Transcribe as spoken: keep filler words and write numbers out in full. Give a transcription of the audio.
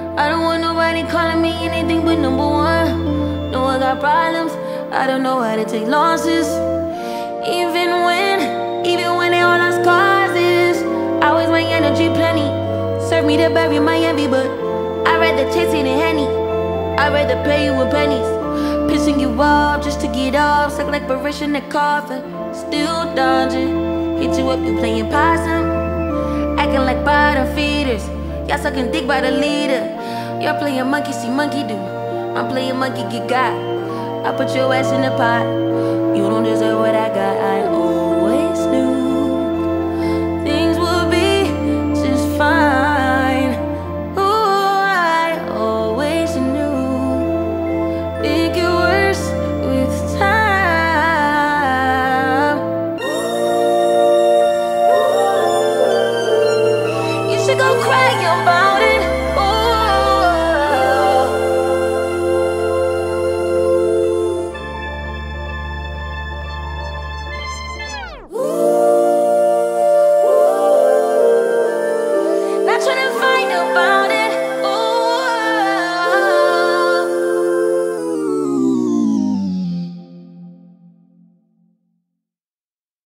I don't want nobody calling me anything but number one. No, I got problems, I don't know how to take losses. Even when, even when they all lost causes, I always my energy plenty. Serve me to bury my envy, but I'd rather chase it in Henny. I'd rather pay you with pennies. Pissing you off just to get off. Suck like Barish in the coffin. Still dodging. Hit you up, you playing possum. Acting like bottom feeders. Y'all sucking dick by the leader. Y'all playing monkey see monkey do. I'm playing monkey get got. I put your ass in the pot. You don't deserve what I got. I always knew things would be just fine. Ooh, I always knew it get worse with time. You should go cry about it. Not trying to fight about